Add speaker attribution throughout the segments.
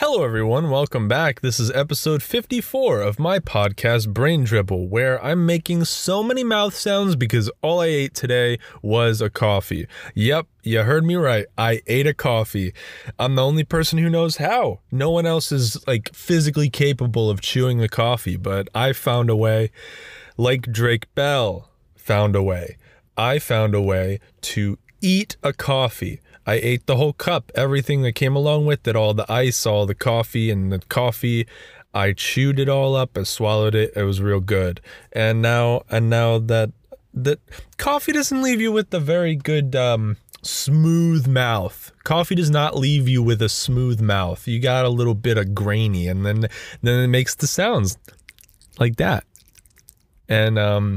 Speaker 1: Hello, everyone. Welcome back. This is episode 54 of my podcast, Brain Dribble, where I'm making so many mouth sounds because all I ate today was a coffee. Yep, you heard me right. I ate a coffee. I'm the only person who knows how. No one else is, physically capable of chewing the coffee, but I found a way, like Drake Bell found a way. I found a way to eat a coffee. I ate the whole cup, everything that came along with it, all the ice, all the coffee, and the coffee. I chewed it all up, I swallowed it, it was real good. And now that coffee doesn't leave you with a very good, smooth mouth. Coffee does not leave you with a smooth mouth. You got a little bit of grainy, and then it makes the sounds like that. And,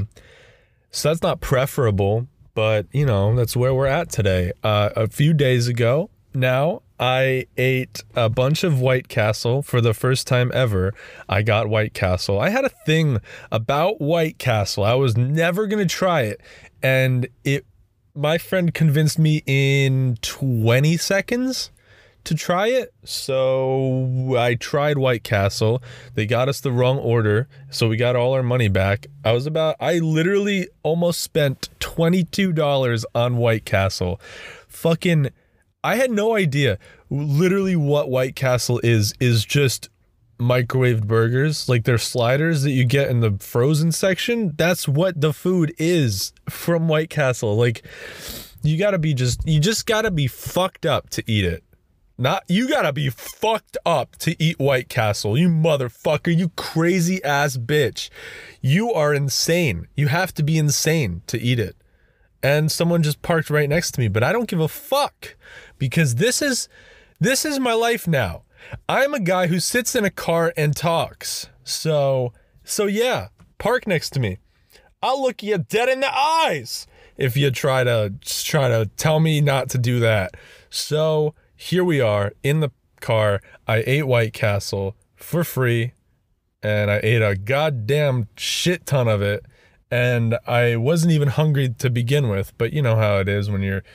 Speaker 1: so that's not preferable. But, that's where we're at today. A few days ago now, I ate a bunch of White Castle for the first time ever. I got White Castle. I had a thing about White Castle. I was never going to try it. And my friend convinced me in 20 seconds to try it. So I tried White Castle. They got us the wrong order, so we got all our money back. I literally almost spent $22 on White Castle. I had no idea. Literally what White Castle is just microwaved burgers, like they're sliders that you get in the frozen section. That's what the food is from White Castle. You just gotta be fucked up to eat it. You gotta be fucked up to eat White Castle, you motherfucker, you crazy ass bitch. You are insane. You have to be insane to eat it. And someone just parked right next to me, but I don't give a fuck because this is my life now. I'm a guy who sits in a car and talks. So yeah, park next to me. I'll look you dead in the eyes if you try to tell me not to do that. So here we are in the car. I ate White Castle for free, and I ate a goddamn shit ton of it, and I wasn't even hungry to begin with, but you know how it is when you're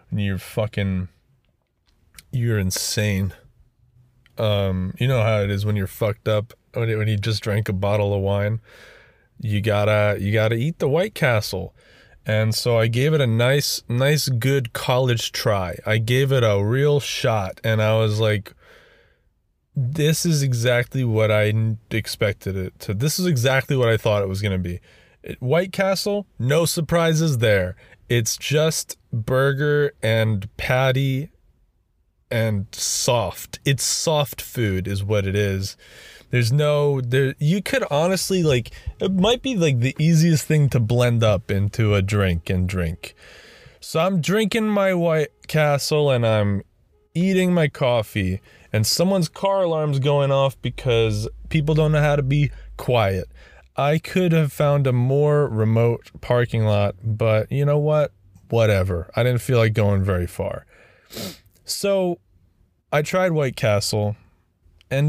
Speaker 1: insane. You know how it is when you're fucked up, when you just drank a bottle of wine. You gotta eat the White Castle. And so I gave it a nice, good college try. I gave it a real shot, and I was like, this is exactly what I expected it to. This is exactly what I thought it was going to be. White Castle, no surprises there. It's just burger and patty and soft. It's soft food is what it is. You could honestly, it might be the easiest thing to blend up into a drink and drink. So I'm drinking my White Castle and I'm eating my coffee, and someone's car alarm's going off because people don't know how to be quiet. I could have found a more remote parking lot, but you know what? Whatever. I didn't feel like going very far. So I tried White Castle, and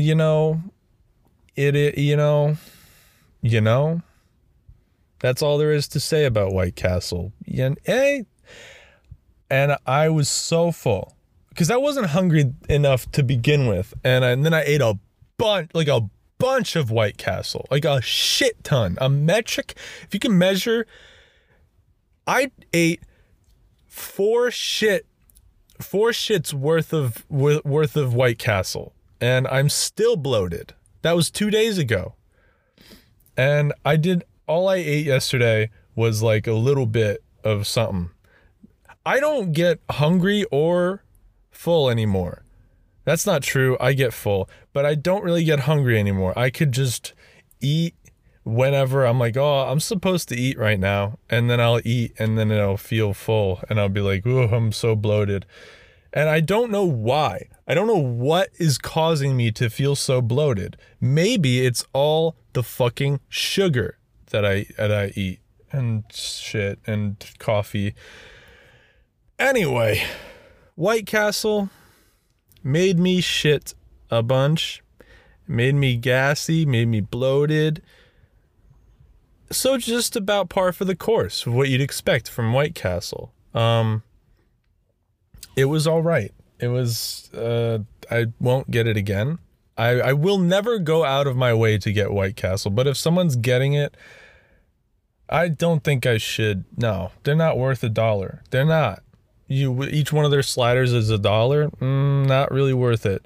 Speaker 1: that's all there is to say about White Castle. And I was so full because I wasn't hungry enough to begin with, and then I ate a bunch of White Castle, a shit ton, a metric. If you can measure, I ate four shits worth of White Castle, and I'm still bloated. That was 2 days ago. And all I ate yesterday was a little bit of something. I don't get hungry or full anymore. That's not true. I get full, but I don't really get hungry anymore. I could just eat whenever I'm I'm supposed to eat right now. And then I'll eat, and then it'll feel full, and I'll be like, oh, I'm so bloated. And I don't know why. I don't know what is causing me to feel so bloated. Maybe it's all the fucking sugar that I eat and shit and coffee. Anyway, White Castle made me shit a bunch, made me gassy, made me bloated. So just about par for the course of what you'd expect from White Castle. It was all right. It was, I won't get it again. I will never go out of my way to get White Castle, but if someone's getting it, I don't think I should. No, they're not worth $1. They're not. Each one of their sliders is $1. Not really worth it.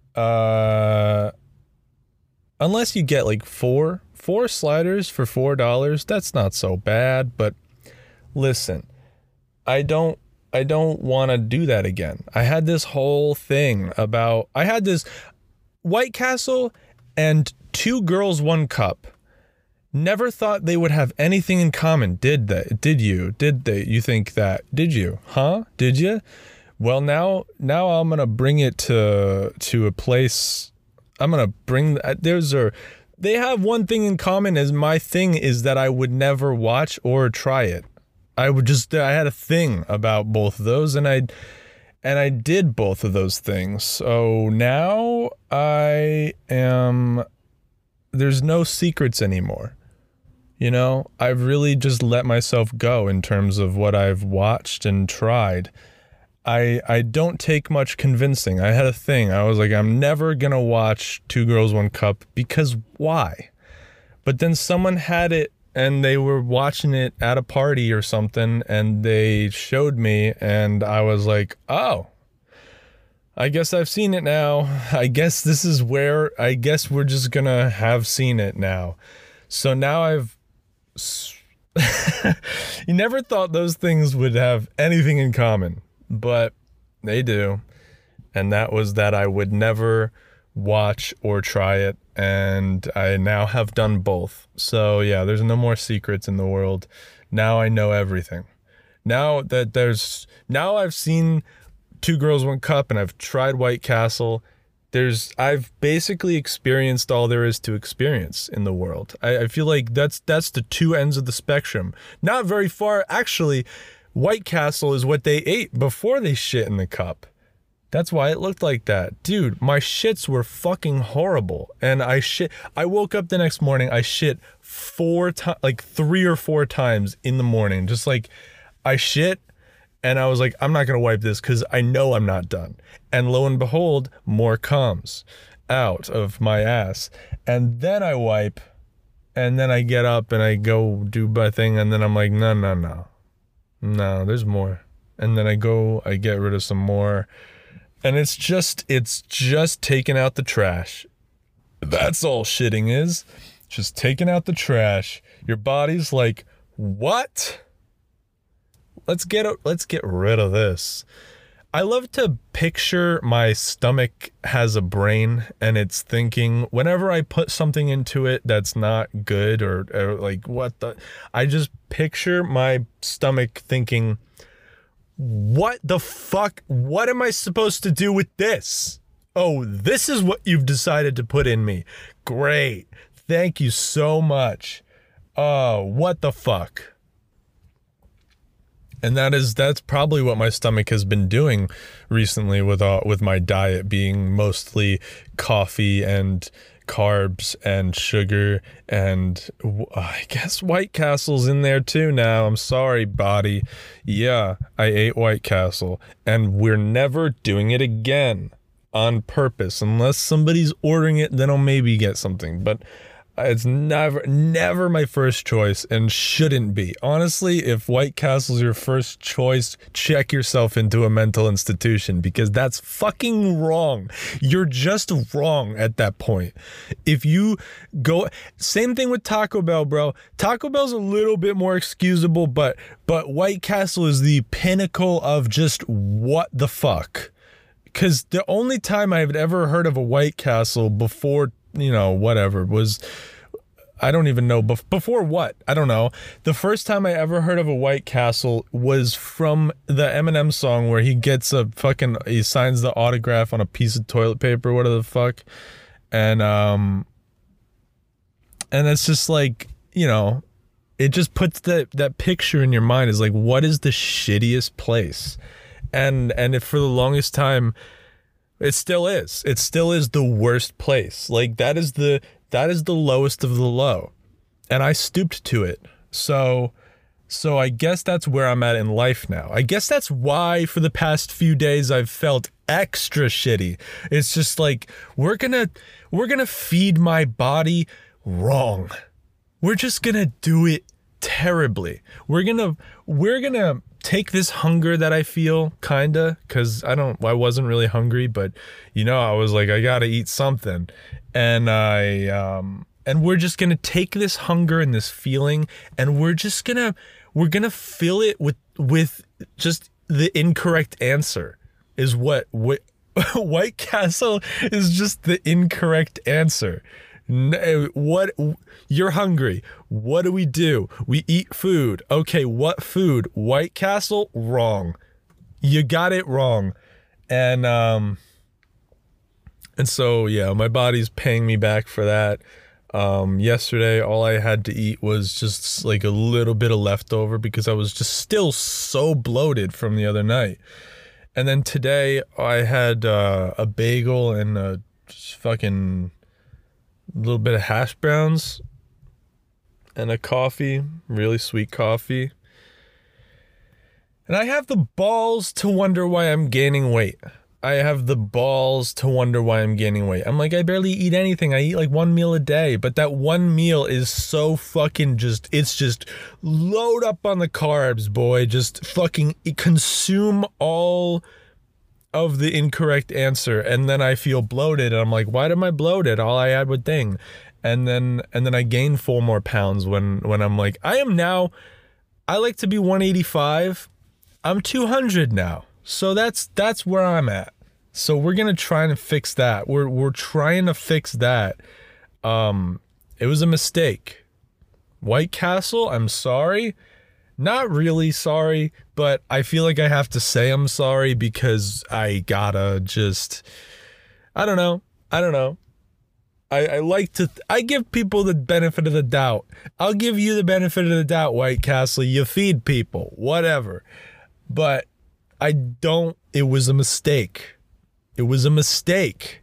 Speaker 1: Unless you get like four sliders for $4, that's not so bad. But listen, I don't want to do that again. I had this whole thing about, I had this White Castle and 2 Girls 1 Cup. Never thought they would have anything in common, did they? Did you? Did they? You think that? Did you? Huh? Did you? Well, now I'm gonna bring it to a place. I'm gonna bring. They have one thing in common. As my thing is that I would never watch or try it. I had a thing about both of those, and I did both of those things. So now there's no secrets anymore. You know, I've really just let myself go in terms of what I've watched and tried. I don't take much convincing. I had a thing. I was like, I'm never gonna watch 2 Girls 1 Cup, because why? But then someone had it and they were watching it at a party or something, and they showed me, and I was like, oh, I guess I've seen it now. I guess we're just gonna have seen it now. So now you never thought those things would have anything in common, but they do. And that was that I would never watch or try it, and I now have done both. So yeah, there's no more secrets in the world. Now I know everything. Now I've seen 2 Girls 1 Cup and I've tried White Castle. I've basically experienced all there is to experience in the world. I feel like that's the 2 ends of the spectrum. Not very far. Actually, White Castle is what they ate before they shit in the cup. That's why it looked like that. Dude, my shits were fucking horrible. And I woke up the next morning, I shit 3 or 4 times in the morning. Just like, I shit, and I was like, I'm not going to wipe this because I know I'm not done. And lo and behold, more comes out of my ass. And then I wipe, and then I get up and I go do my thing, and then I'm like, no, there's more. And then I get rid of some more. And it's just taking out the trash. That's all shitting is. Just taking out the trash. Your body's like, what? Let's get rid of this. I love to picture my stomach has a brain and it's thinking, whenever I put something into it that's not good or like I just picture my stomach thinking, what the fuck? What am I supposed to do with this? Oh, this is what you've decided to put in me. Great. Thank you so much. Oh, what the fuck? And that's probably what my stomach has been doing recently with my diet being mostly coffee and carbs and sugar, and I guess White Castle's in there too now. I'm sorry, body. Yeah, I ate White Castle, and we're never doing it again on purpose. Unless somebody's ordering it, then I'll maybe get something, but it's never my first choice, and shouldn't be. Honestly, if White Castle's your first choice, check yourself into a mental institution, because that's fucking wrong. You're just wrong at that point. If you go, same thing with Taco Bell, bro. Taco Bell's a little bit more excusable, but White Castle is the pinnacle of just what the fuck. Because the only time I've ever heard of a White Castle before, whatever, was, I don't even know, before what? I don't know. The first time I ever heard of a White Castle was from the Eminem song where he signs the autograph on a piece of toilet paper, whatever the fuck. And it's just like, it just puts that picture in your mind, is like, what is the shittiest place? And if for the longest time, it still is the worst place. Like, that is the lowest of the low, and I stooped to it. So I guess that's where I'm at in life now. I guess that's why for the past few days I've felt extra shitty. It's just like, we're gonna feed my body wrong. We're just gonna do it terribly. We're gonna take this hunger that I feel, kinda, because I wasn't really hungry, but I was like, I gotta eat something. And and we're just gonna take this hunger and this feeling, and we're gonna fill it with just the incorrect answer. Is what White Castle is just the incorrect answer. What, you're hungry. What do? We eat food. Okay, what food? White Castle? Wrong. You got it wrong. And so yeah, my body's paying me back for that. Yesterday all I had to eat was just like a little bit of leftover because I was just still so bloated from the other night. And then today I had a bagel and a fucking little bit of hash browns and a coffee, really sweet coffee. And I have the balls to wonder why I'm gaining weight. I'm like, I barely eat anything. I eat like one meal a day, but that one meal is so fucking it's just load up on the carbs, boy. Just fucking consume all of the incorrect answer, and then I feel bloated, and I'm like, why am I bloated? All I had was thing. And then I gained 4 more pounds when I'm like, I like to be 185. I'm 200 now. So that's where I'm at. So we're gonna try and fix that. We're trying to fix that. It was a mistake. White Castle, I'm sorry. Not really sorry, but I feel like I have to say I'm sorry because I gotta just, I don't know. I give people the benefit of the doubt. I'll give you the benefit of the doubt, White Castle. You feed people, whatever. But it was a mistake. It was a mistake.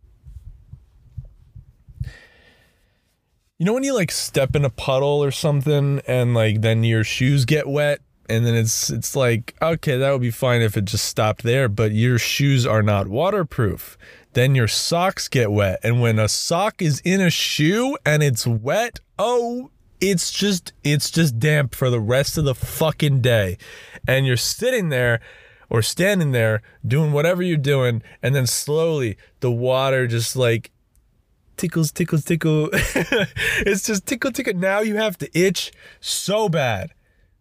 Speaker 1: When you like step in a puddle or something and like then your shoes get wet and then it's like, okay, that would be fine if it just stopped there, but your shoes are not waterproof. Then your socks get wet, and when a sock is in a shoe and it's wet, it's just damp for the rest of the fucking day. And you're sitting there or standing there doing whatever you're doing, and then slowly the water just like tickles. It's just tickle. Now you have to itch so bad.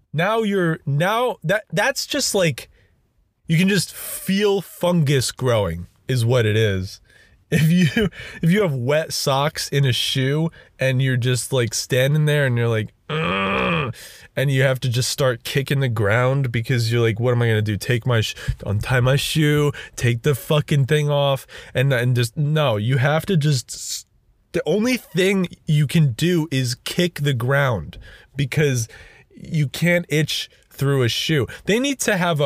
Speaker 1: That's just like, you can just feel fungus growing is what it is. If you have wet socks in a shoe and you're just like standing there and you're like, ugh, and you have to just start kicking the ground because you're like, what am I gonna do? Untie my shoe, take the fucking thing off, and just, no, you have to just, the only thing you can do is kick the ground because you can't itch through a shoe. They need to have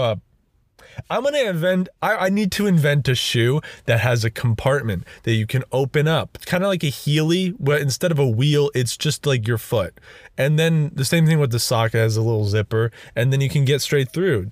Speaker 1: I need to invent a shoe that has a compartment that you can open up. It's kind of like a Heeley, but instead of a wheel, it's just like your foot. And then the same thing with the sock, it has a little zipper, and then you can get straight through,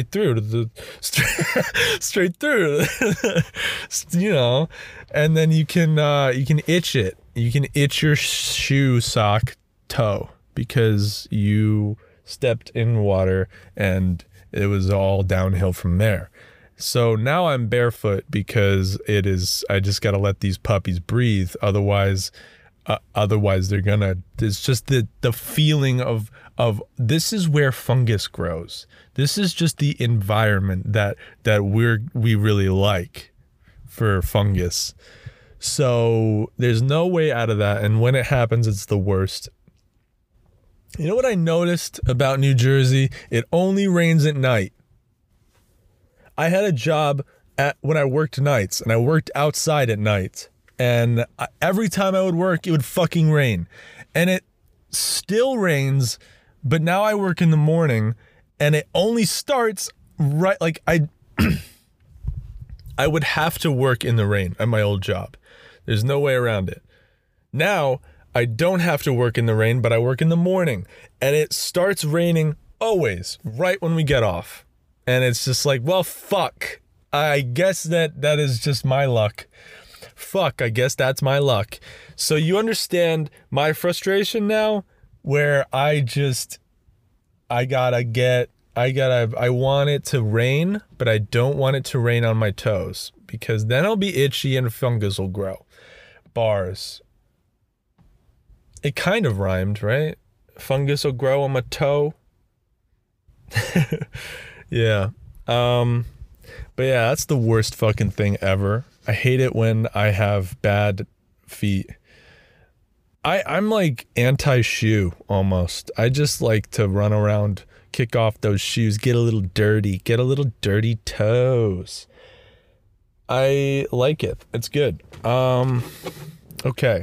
Speaker 1: and then you can itch it. You can itch your shoe sock toe because you stepped in water and it was all downhill from there. So now I'm barefoot because I just got to let these puppies breathe. Otherwise they're gonna, it's just the feeling of this is where fungus grows. This is just the environment that we really like for fungus. So there's no way out of that. And when it happens, it's the worst. You know what I noticed about New Jersey? It only rains at night. I had a job when I worked nights, and I worked outside at night. And every time I would work, it would fucking rain. And it still rains, but now I work in the morning, and it only starts right, like I would have to work in the rain at my old job. There's no way around it. Now, I don't have to work in the rain, but I work in the morning, and it starts raining always right when we get off. And it's just like, well, fuck. I guess that is just my luck. Fuck, I guess that's my luck. So you understand my frustration now, where I want it to rain, but I don't want it to rain on my toes, because then I'll be itchy and fungus will grow. Bars. It kind of rhymed, right? Fungus will grow on my toe. Yeah. But yeah, that's the worst fucking thing ever. I hate it when I have bad feet. I'm like anti-shoe almost. I just like to run around, kick off those shoes, get a little dirty toes. I like it. It's good. Okay.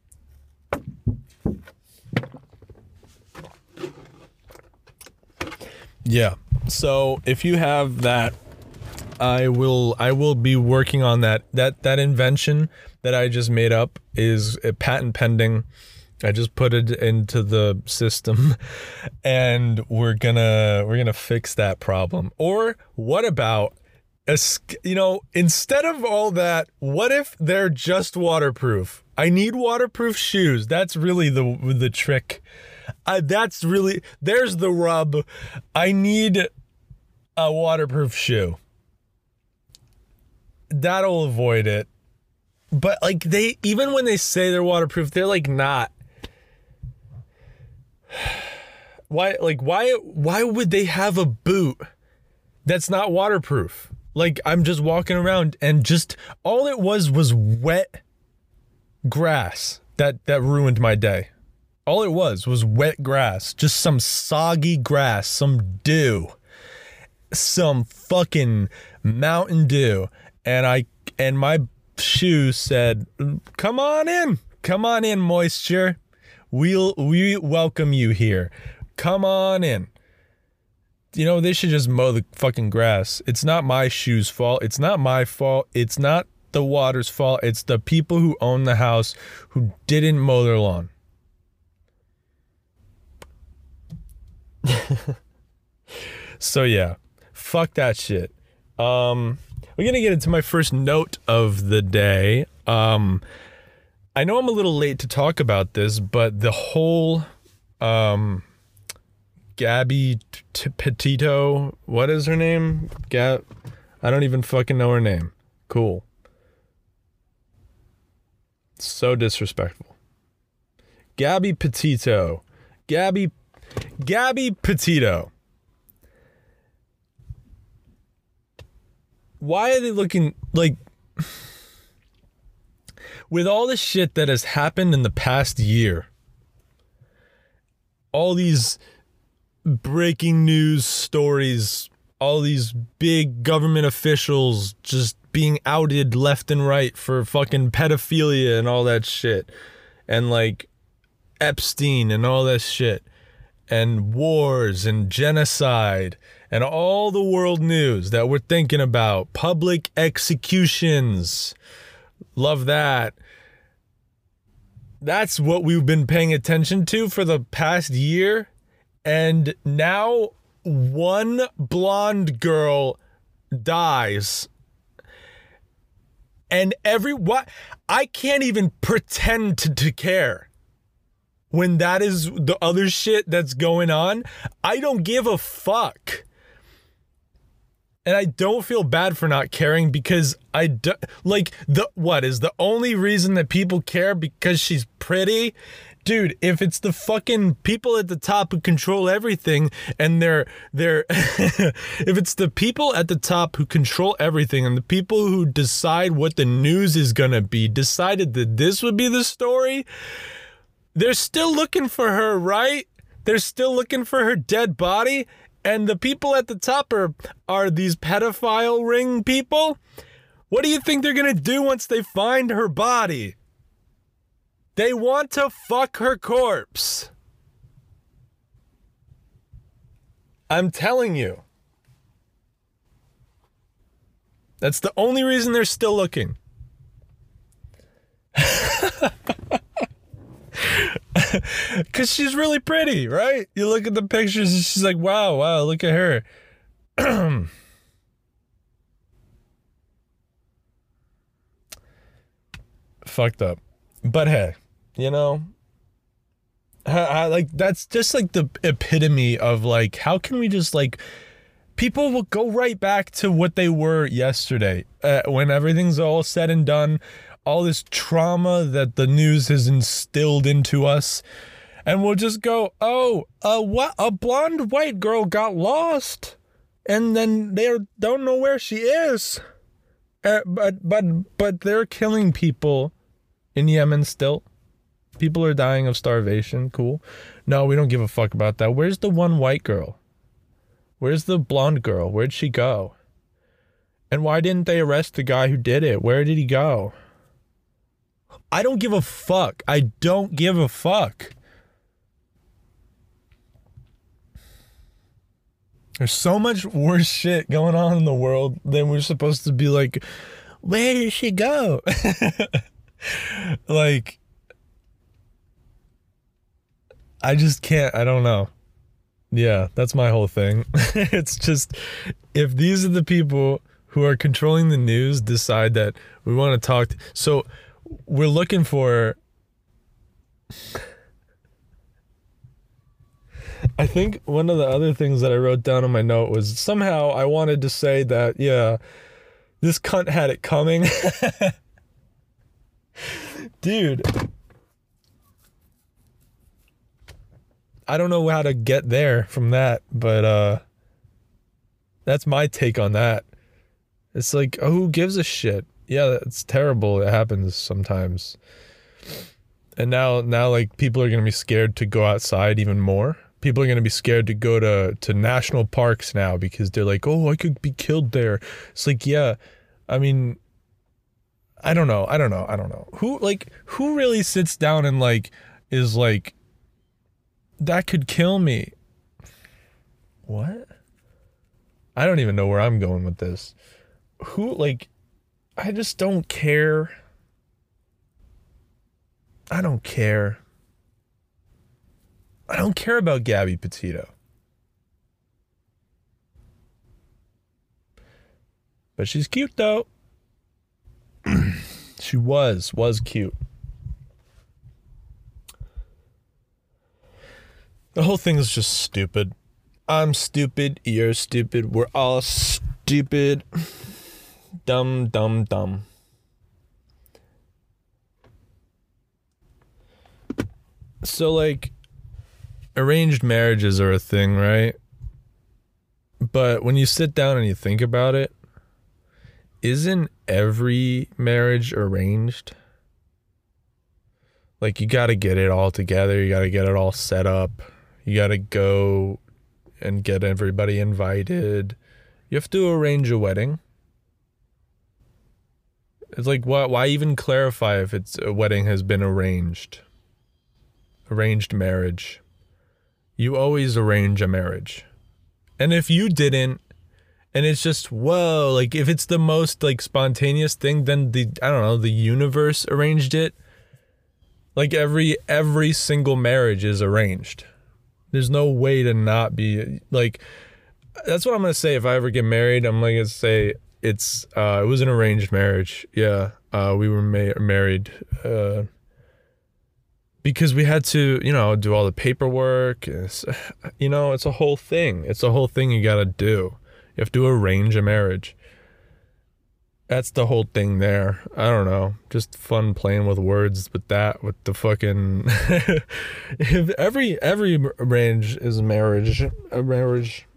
Speaker 1: Yeah. So if you have that, I will be working on that invention that I just made up is a patent pending. I just put it into the system and we're gonna fix that problem. Or what about instead of all that, what if they're just waterproof? I need waterproof shoes. That's really the trick. There's the rub. I need a waterproof shoe. That'll avoid it. But like even when they say they're waterproof, they're like not. Why would they have a boot that's not waterproof? Like, I'm just walking around and just all it was wet grass that ruined my day. All it was wet grass, just some soggy grass, some dew, some fucking Mountain Dew, and my shoes said, "Come on in, moisture. We welcome you here. Come on in." You know, they should just mow the fucking grass. It's not my shoes' fault. It's not my fault. It's not the water's fault. It's the people who own the house who didn't mow their lawn. So yeah, fuck that shit. We're gonna get into my first note of the day. I know I'm a little late to talk about this, but the whole Gabby Petito, what is her name? I don't even fucking know her name. Cool. So disrespectful. Gabby Petito. Gabby Petito. Why are they looking like, with all the shit that has happened in the past year, all these breaking news stories, all these big government officials just being outed left and right for fucking pedophilia and all that shit, and like Epstein and all that shit, and wars and genocide and all the world news that we're thinking about, public executions, love that. That's what we've been paying attention to for the past year. And now one blonde girl dies. And I can't even pretend to care when that is the other shit that's going on. I don't give a fuck. And I don't feel bad for not caring, because is the only reason that people care because she's pretty? Dude, if it's the fucking people at the top who control everything, and they're if it's the people at the top who control everything, and the people who decide what the news is gonna be decided that this would be the story, they're still looking for her, right? They're still looking for her dead body. And the people at the top are these pedophile ring people. What do you think they're gonna do once they find her body? They want to fuck her corpse. I'm telling you. That's the only reason they're still looking. Because she's really pretty, right? You look at the pictures and she's like, wow, look at her. fucked up. But hey, you know, like that's just like the epitome of like, how can we just like, people will go right back to what they were yesterday when everything's all said and done, all this trauma that the news has instilled into us, and we'll just go, oh, what, a blonde white girl got lost, and then they don't know where she is, but they're killing people in Yemen still. People are dying of starvation. Cool. No, we don't give a fuck about that. Where's the one white girl? Where's the blonde girl? Where'd she go? And why didn't they arrest the guy who did it? Where did he go? I don't give a fuck. I don't give a fuck. There's so much worse shit going on in the world than we're supposed to be like, where did she go? Like, I just can't, I don't know. Yeah, that's my whole thing. It's just, if these are the people who are controlling the news decide that we want to talk, so we're looking for, I think one of the other things that I wrote down on my note was somehow I wanted to say that, yeah, this cunt had it coming. Dude, I don't know how to get there from that, but that's my take on that. It's like, oh, who gives a shit? Yeah, it's terrible. It happens sometimes. And now like people are going to be scared to go outside even more. People are going to be scared to go to national parks now because they're like, oh, I could be killed there. It's like, yeah, I mean, I don't know. Who really sits down and like, is like, that could kill me? What? I don't even know where I'm going with this. Who, like, I just don't care. I don't care. I don't care about Gabby Petito. But she's cute though. She was cute. The whole thing is just stupid. I'm stupid, you're stupid, we're all stupid. Dumb, dumb, dumb. So like, arranged marriages are a thing, right? But when you sit down and you think about it, isn't every marriage arranged? Like, you gotta get it all together, you gotta get it all set up, you gotta go and get everybody invited. You have to arrange a wedding. It's like, why even clarify if it's a wedding has been arranged? Arranged marriage. You always arrange a marriage. And if you didn't, and it's just, whoa, like if it's the most like spontaneous thing, then the universe arranged it. Like every single marriage is arranged. There's no way to not be, like, that's what I'm going to say. If I ever get married, I'm going to say it was an arranged marriage. Yeah. We were married, because we had to, do all the paperwork. It's a whole thing. It's a whole thing you got to do. You have to arrange a marriage. That's the whole thing there. I don't know. Just fun playing with words with that, with the fucking if every arrange is marriage. A marriage.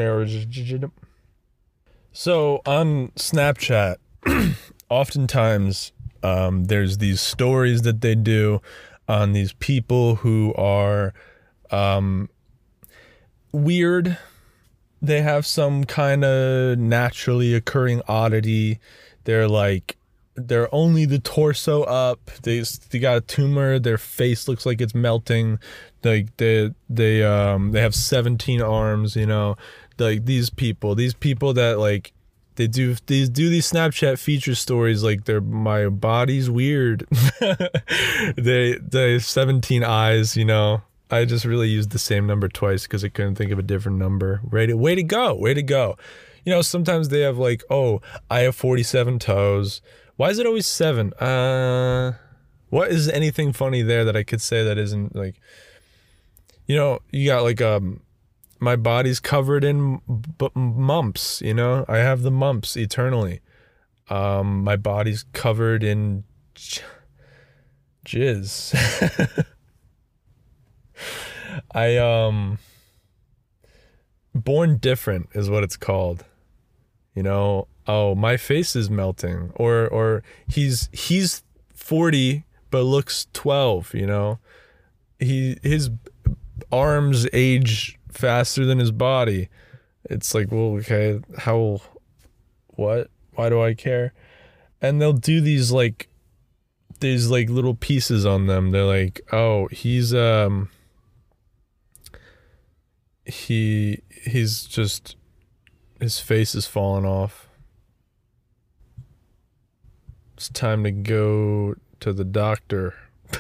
Speaker 1: So on Snapchat, oftentimes there's these stories that they do on these people who are weird. They have some kind of naturally occurring oddity. They're only the torso up. They got a tumor. Their face looks like it's melting. Like they have 17 arms. Like these people that like they do these Snapchat feature stories like my body's weird. they have 17 eyes. I just really used the same number twice because I couldn't think of a different number. Way to go. Sometimes they have like, oh, I have 47 toes. Why is it always 7? What is anything funny there that I could say that isn't like, you got like my body's covered in mumps, I have the mumps eternally. My body's covered in jizz. Born different is what it's called. Oh, my face is melting, or he's 40 but looks 12. His arms age faster than his body. It's like, well, okay, what? Why do I care? And they'll do these little pieces on them. They're like, oh, he's just, his face is falling off. It's time to go to the doctor.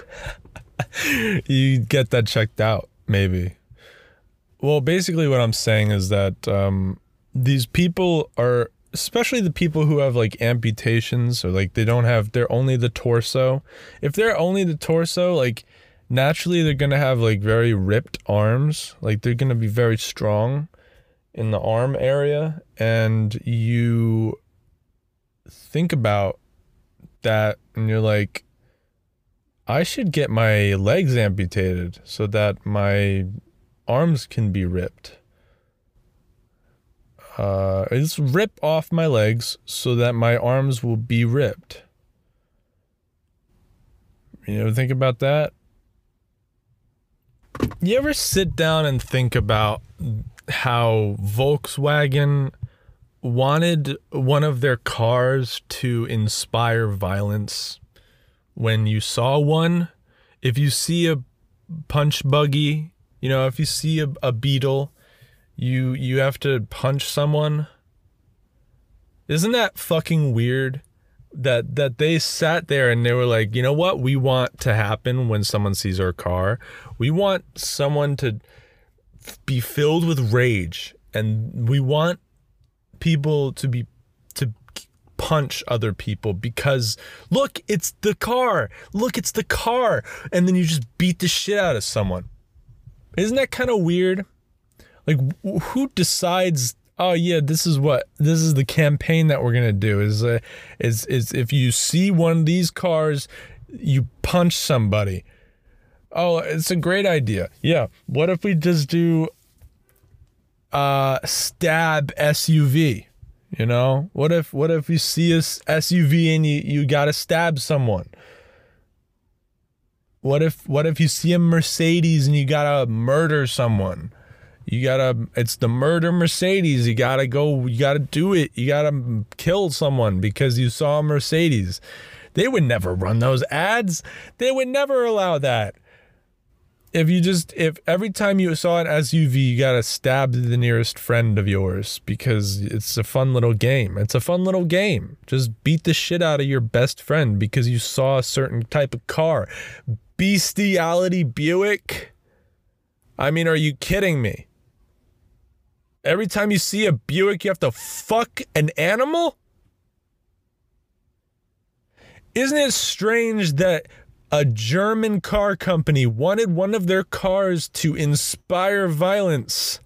Speaker 1: You get that checked out, maybe. Well, basically what I'm saying is that these people are, especially the people who have like amputations, or like they're only the torso. If they're only the torso, like naturally they're gonna have like very ripped arms. Like they're gonna be very strong in the arm area. And you think about that and you're like, I should get my legs amputated so that my arms can be ripped. Just rip off my legs so that my arms will be ripped. Think about that? You ever sit down and think about how Volkswagen wanted one of their cars to inspire violence? When you saw one, if you see a punch buggy, if you see a Beetle, you have to punch someone. Isn't that fucking weird? That they sat there and they were like, you know what we want to happen when someone sees our car? We want someone to be filled with rage, and we want people to punch other people because look, it's the car. Look, it's the car. And then you just beat the shit out of someone. Isn't that kind of weird? Like, who decides, oh yeah, this is the campaign that we're gonna do is if you see one of these cars, you punch somebody. Oh, it's a great idea. Yeah. What if we just do stab SUV? What if you see a SUV and you gotta stab someone? What if you see a Mercedes and you gotta murder someone? It's the murder Mercedes. You gotta do it. You gotta kill someone because you saw a Mercedes. They would never run those ads. They would never allow that. If every time you saw an SUV, you gotta stab the nearest friend of yours because it's a fun little game. It's a fun little game. Just beat the shit out of your best friend because you saw a certain type of car. Bestiality Buick? I mean, are you kidding me? Every time you see a Buick, you have to fuck an animal? Isn't it strange that a German car company wanted one of their cars to inspire violence?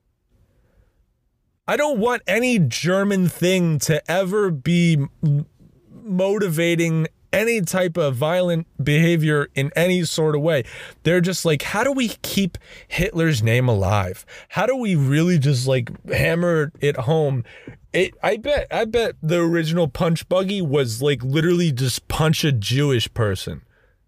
Speaker 1: I don't want any German thing to ever be motivating any type of violent behavior in any sort of way. They're just like, how do we keep Hitler's name alive? How do we really just like hammer it home? I bet the original punch buggy was like literally just punch a Jewish person.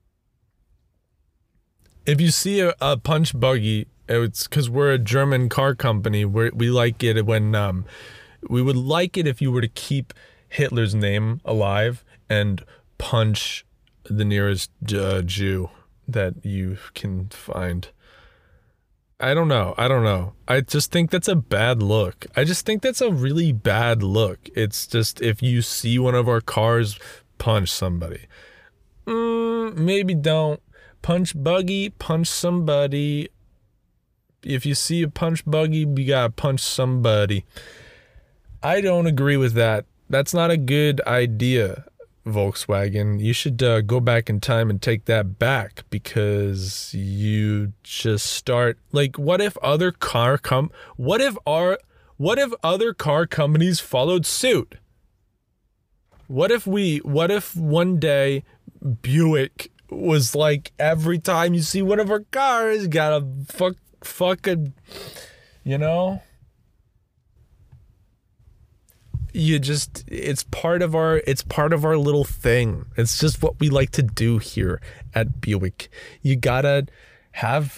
Speaker 1: If you see a punch buggy, it's because we're a German car company. We like it when we would like it if you were to keep Hitler's name alive and punch the nearest Jew that you can find. I don't know. I just think that's a bad look. I just think that's a really bad look. It's just, if you see one of our cars, punch somebody. Maybe don't. Punch buggy, punch somebody. If you see a punch buggy, you gotta punch somebody. I don't agree with that. That's not a good idea. Volkswagen, you should go back in time and take that back, because you just start, like, what if other car companies followed suit? What if one day Buick was like, every time you see one of our cars, you gotta fucking, you know? It's part of our little thing. It's just what we like to do here at Buick. You gotta have,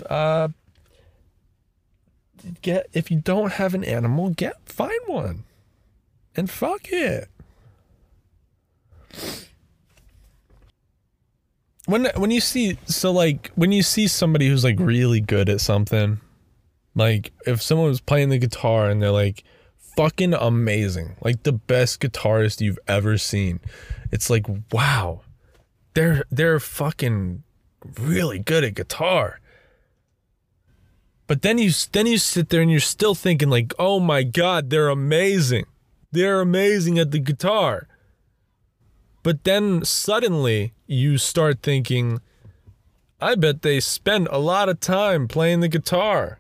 Speaker 1: if you don't have an animal, find one. And fuck it. When you see somebody who's like really good at something, like if someone was playing the guitar and they're like fucking amazing, like the best guitarist you've ever seen, it's like, wow, they're fucking really good at guitar. But then you sit there and you're still thinking like, oh my God, they're amazing. They're amazing at the guitar. But then suddenly you start thinking, I bet they spend a lot of time playing the guitar.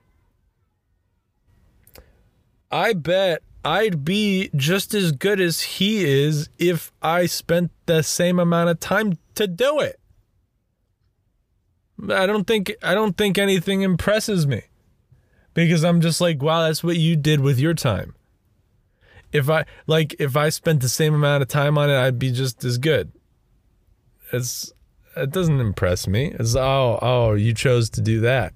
Speaker 1: I bet I'd be just as good as he is if I spent the same amount of time to do it. I don't think anything impresses me, because I'm just like, wow, that's what you did with your time. If I spent the same amount of time on it, I'd be just as good. It doesn't impress me. It's, oh, you chose to do that.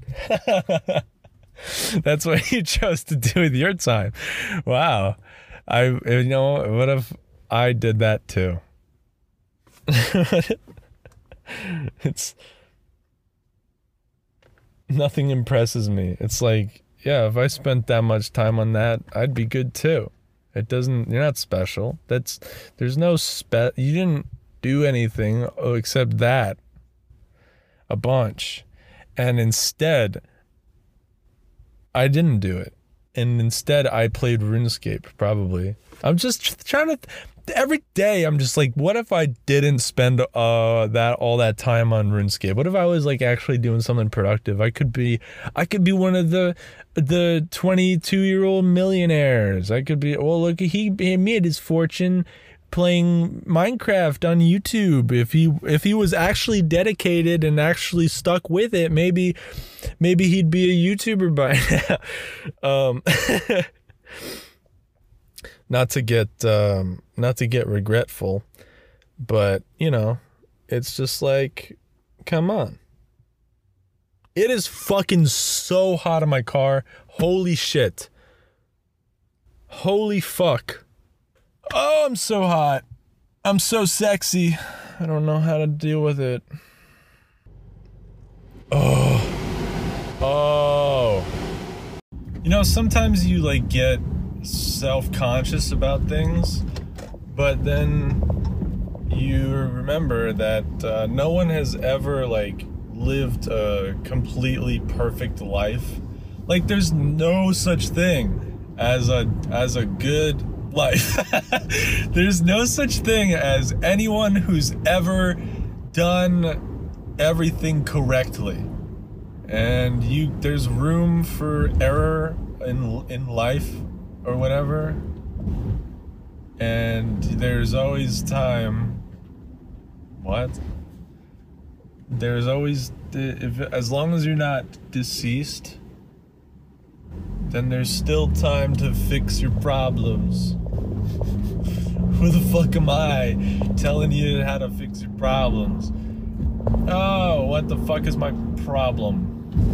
Speaker 1: That's what you chose to do with your time. Wow. What if I did that too? It's, nothing impresses me. It's like, yeah, if I spent that much time on that, I'd be good too. You're not special. You didn't do anything except that a bunch. And instead, I didn't do it. And instead, I played RuneScape, probably. I'm just trying to, every day, I'm just like, what if I didn't spend all that time on RuneScape? What if I was like actually doing something productive? I could be one of the 22-year-old millionaires. I could be, well, look, he made his fortune playing Minecraft on YouTube. If he was actually dedicated and actually stuck with it, maybe he'd be a YouTuber by now. Not to get regretful, but you know, it's just like, come on. It is fucking so hot in my car. Holy shit. Holy fuck. Oh, I'm so hot. I'm so sexy. I don't know how to deal with it. Oh. You know, sometimes you like get self-conscious about things, but then you remember that no one has ever like lived a completely perfect life. Like, there's no such thing as a good life. There's no such thing as anyone who's ever done everything correctly. And there's room for error in life or whatever. And there's always time. What? There's always, as long as you're not deceased, then there's still time to fix your problems. Who the fuck am I telling you how to fix your problems? Oh, what the fuck is my problem?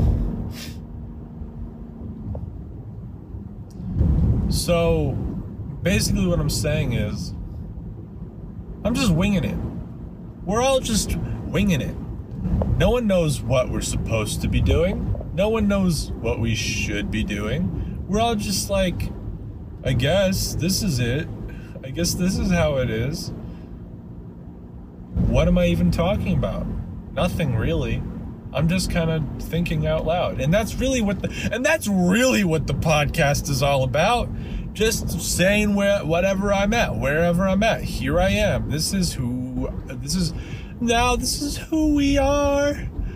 Speaker 1: So, basically what I'm saying is, I'm just winging it. We're all just winging it. No one knows what we're supposed to be doing. No one knows what we should be doing. We're all just like, I guess this is it. I guess this is how it is. What am I even talking about? Nothing really. I'm just kind of thinking out loud. And that's really what the podcast is all about. just saying whatever I'm at, wherever I'm at. Here I am. This is who we are.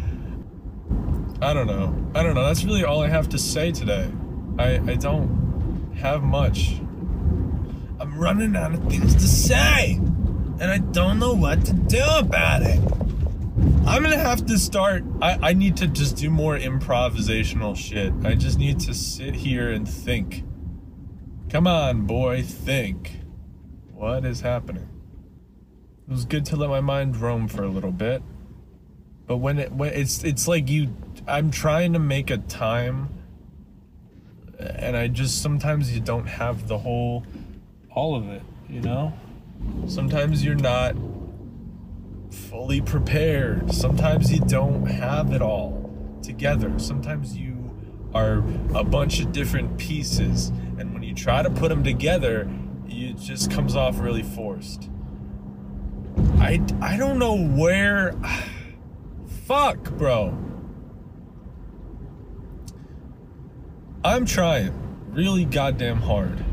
Speaker 1: I don't know. That's really all I have to say today. I don't have much. I'm running out of things to say, and I don't know what to do about it. I'm gonna have to start. I need to just do more improvisational shit. I just need to sit here and think. Come on, boy, think. What is happening? It was good to let my mind roam for a little bit, but when it's like I'm trying to make a time, and I just sometimes you don't have all of it, you know? Sometimes you're not fully prepared. Sometimes you don't have it all together. Sometimes you are a bunch of different pieces, and when you try to put them together, it just comes off really forced. I don't know where. Fuck, bro. I'm trying really goddamn hard.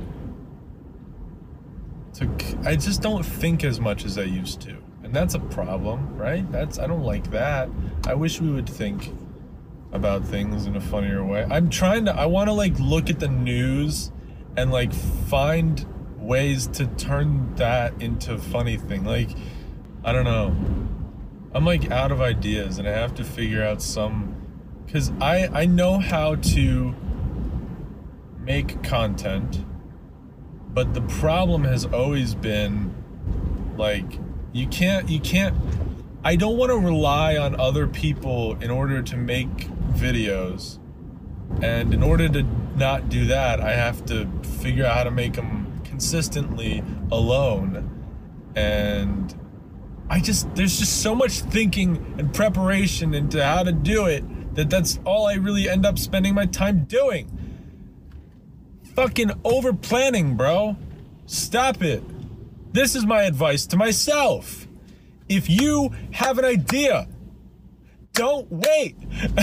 Speaker 1: I just don't think as much as I used to. And that's a problem, right? I don't like that. I wish we would think about things in a funnier way. I want to like look at the news and like find ways to turn that into a funny thing. Like, I don't know. I'm like out of ideas, and I have to figure out because I know how to make content, but the problem has always been like, you can't I don't want to rely on other people in order to make videos, and in order to not do that, I have to figure out how to make them consistently alone. And there's just so much thinking and preparation into how to do it that's all I really end up spending my time doing. Fucking over planning, bro. Stop it. This is my advice to myself. If you have an idea, don't wait.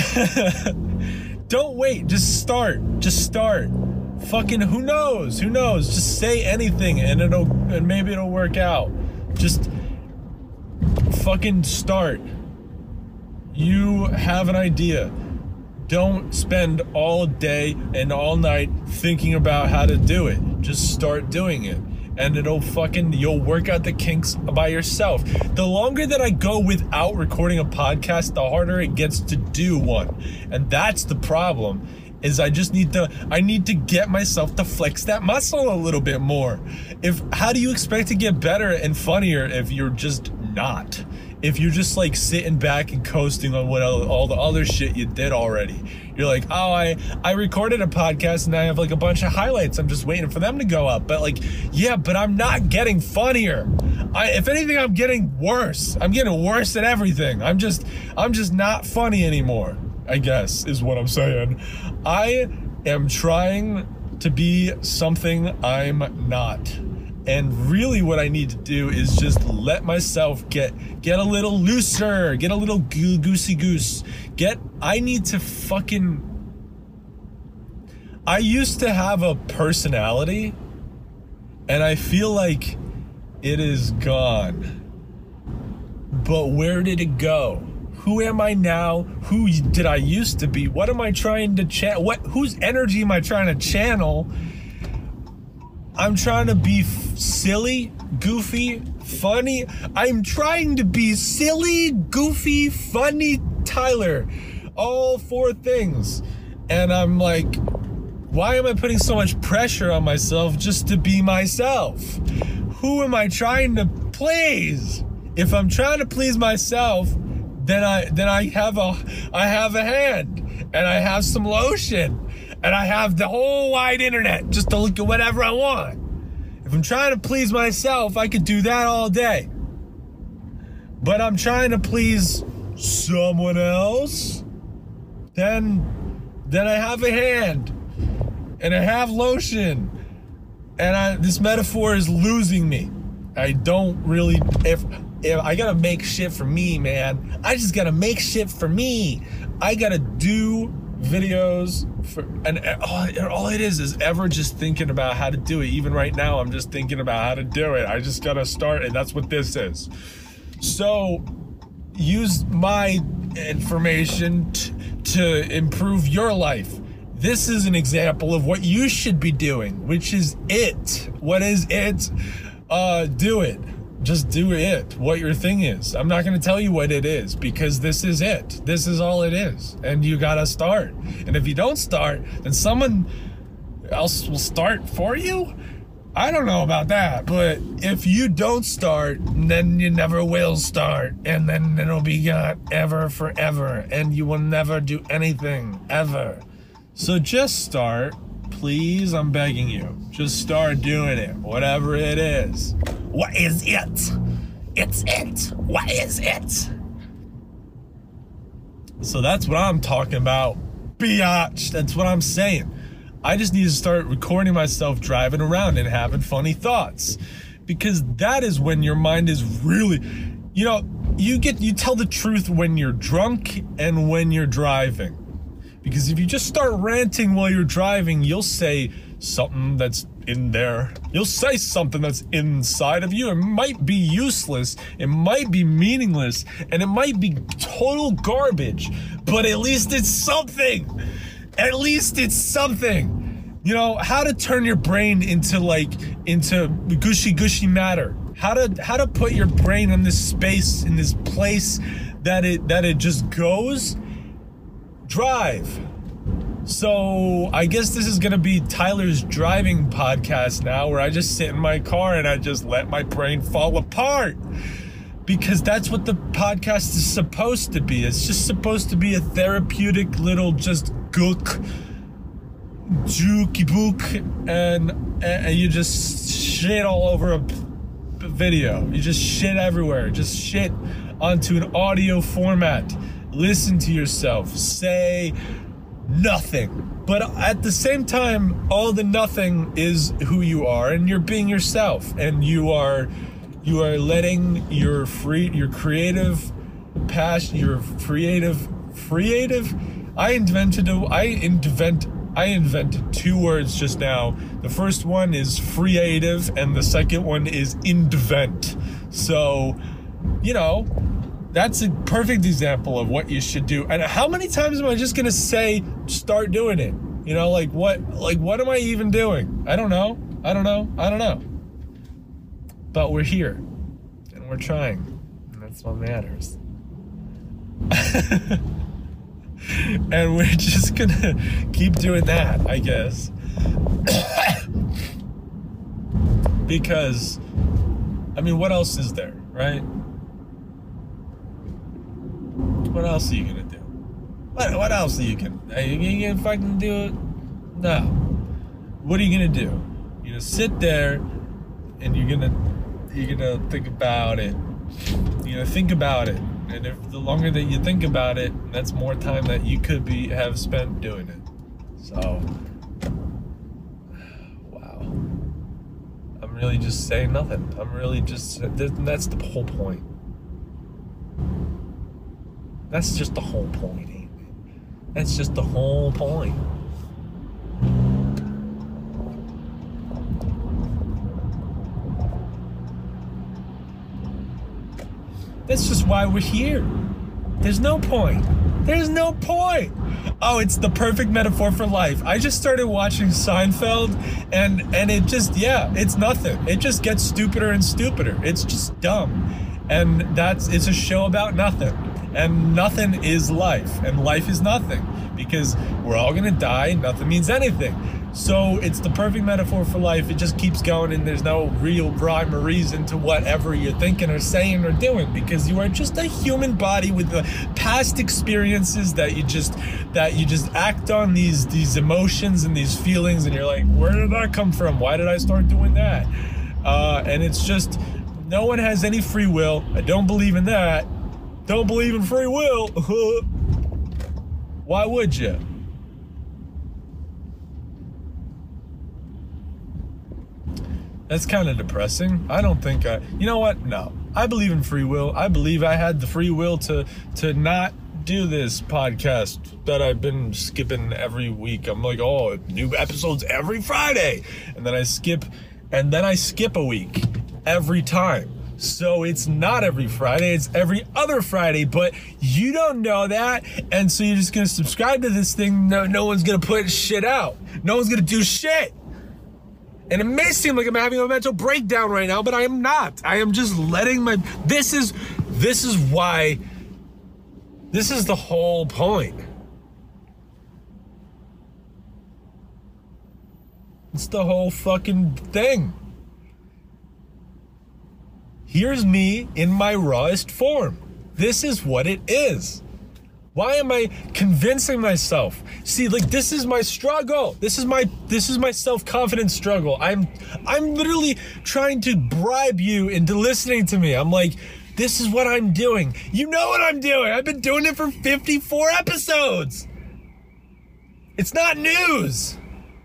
Speaker 1: Don't wait. Just start. Fucking who knows? Just say anything and maybe it'll work out. Just fucking start. You have an idea. Don't spend all day and all night thinking about how to do it. Just start doing it. And you'll work out the kinks by yourself. The longer that I go without recording a podcast, the harder it gets to do one. And that's the problem, is I need to get myself to flex that muscle a little bit more. How do you expect to get better and funnier if you're just not? If you're just like sitting back and coasting on all the other shit you did already. You're like, oh, I recorded a podcast and I have like a bunch of highlights. I'm just waiting for them to go up. But like, yeah, but I'm not getting funnier. If anything, I'm getting worse. I'm getting worse at everything. I'm just not funny anymore, I guess, is what I'm saying. I am trying to be something I'm not. And really what I need to do is just let myself get a little looser, get a little goosey goose. I need to I used to have a personality, and I feel like it is gone. But where did it go? Who am I now? Who did I used to be? What am I trying to channel? Whose energy am I trying to channel? I'm trying to be silly, goofy, funny. I'm trying to be silly, goofy, funny Tyler. All four things. And I'm like, why am I putting so much pressure on myself just to be myself? Who am I trying to please? If I'm trying to please myself, then I have a hand, and I have some lotion, and I have the whole wide internet just to look at whatever I want. If I'm trying to please myself, I could do that all day. But I'm trying to please someone else, then I have a hand, and I have lotion, and this metaphor is losing me. I don't really, if I gotta make shit for me, man. I just gotta make shit for me. I gotta do videos and all it is ever just thinking about how to do it. Even right now, I'm just thinking about how to do it. I just gotta start, and that's what this is. So use my information to improve your life. This is an example of what you should be doing, which is it. What is it? Do it. Just do it, what your thing is. I'm not going to tell you what it is, because this is it. This is all it is. And you got to start. And if you don't start, then someone else will start for you? I don't know about that, but if you don't start, then you never will start. And then it'll be gone ever, forever. And you will never do anything, ever. So just start. Please, I'm begging you. Just start doing it, whatever it is. What is it? It's it. What is it? So that's what I'm talking about, biatch. That's what I'm saying. I just need to start recording myself driving around and having funny thoughts, because that is when your mind is really, you tell the truth when you're drunk and when you're driving. Because if you just start ranting while you're driving, you'll say something that's in there. You'll say something that's inside of you. It might be useless, it might be meaningless, and it might be total garbage, but at least it's something. At least it's something. How to turn your brain into gushy matter. How to put your brain in this space, in this place that it just goes. Drive. So I guess this is gonna be Tyler's driving podcast now, where I just sit in my car and I just let my brain fall apart, because that's what the podcast is supposed to be. It's just supposed to be a therapeutic little just gook, jukey book, and you just shit all over a video. You just shit everywhere. Just shit onto an audio format. Listen to yourself. Say nothing. But at the same time, all the nothing is who you are, and you're being yourself, and you are letting your creative passion, your creative. I invented two words just now. The first one is creative, and the second one is invent. So, that's a perfect example of what you should do. And how many times am I just gonna say, start doing it? What am I even doing? I don't know. But we're here, and we're trying, and that's what matters. And we're just gonna keep doing that, I guess. Because, what else is there, right? What else are you gonna do? What else are you gonna fucking do it? No. What are you gonna do? You're gonna sit there and you're gonna think about it. You're gonna think about it. And if the longer that you think about it, that's more time that you could have spent doing it. So, wow. I'm really just saying nothing. That's the whole point. That's just the whole point, ain't it? That's just the whole point. That's just why we're here. There's no point. There's no point. Oh, it's the perfect metaphor for life. I just started watching Seinfeld, and it just, it's nothing. It just gets stupider and stupider. It's just dumb. And it's a show about nothing. And nothing is life, and life is nothing, because we're all gonna die and nothing means anything. So it's the perfect metaphor for life. It just keeps going, and there's no real rhyme or reason to whatever you're thinking or saying or doing, because you are just a human body with the past experiences that you just act on these emotions and these feelings, and you're like, where did that come from? Why did I start doing that? And it's just, no one has any free will. I don't believe in that. Don't believe in free will. Why would you? That's kind of depressing. I don't think you know what? No. I believe in free will. I believe I had the free will to not do this podcast that I've been skipping every week. I'm like, oh, new episodes every Friday. And then I skip a week every time. So it's not every Friday, it's every other Friday, but you don't know that, and so you're just gonna subscribe to this thing. No one's gonna put shit out. No one's gonna do shit. And it may seem like I'm having a mental breakdown right now, but I am not. I am just letting my, this is why, this is the whole point. It's the whole fucking thing. Here's me in my rawest form. This is what it is. Why am I convincing myself? See, like, this is my struggle. This is my self-confidence struggle. I'm literally trying to bribe you into listening to me. I'm like, this is what I'm doing. You know what I'm doing. I've been doing it for 54 episodes. It's not news.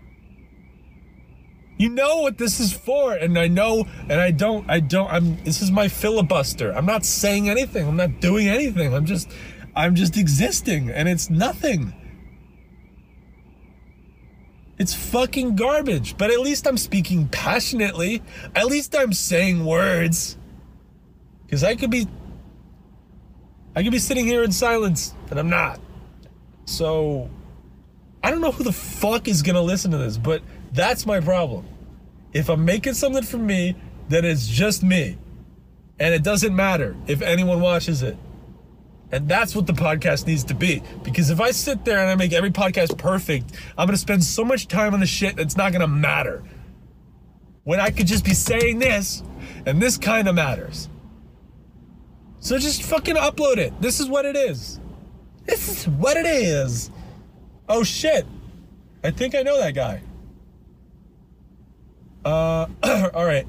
Speaker 1: You know what this is for, and I know, and this is my filibuster. I'm not saying anything. I'm not doing anything. I'm just existing, and it's nothing. It's fucking garbage, but at least I'm speaking passionately. At least I'm saying words. Because I could be sitting here in silence, and I'm not. So, I don't know who the fuck is gonna listen to this, but that's my problem. If I'm making something for me, then it's just me. And it doesn't matter if anyone watches it. And that's what the podcast needs to be. Because if I sit there and I make every podcast perfect, I'm going to spend so much time on the shit that's not going to matter. When I could just be saying this, and this kind of matters. So just fucking upload it. This is what it is. This is what it is. Oh shit. I think I know that guy. All right.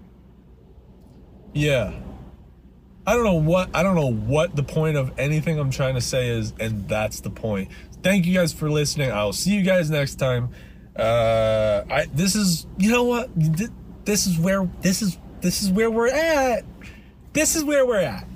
Speaker 1: Yeah. I don't know what the point of anything I'm trying to say is, and that's the point. Thank you guys for listening. I'll see you guys next time. This is, you know what? This is where we're at. This is where we're at.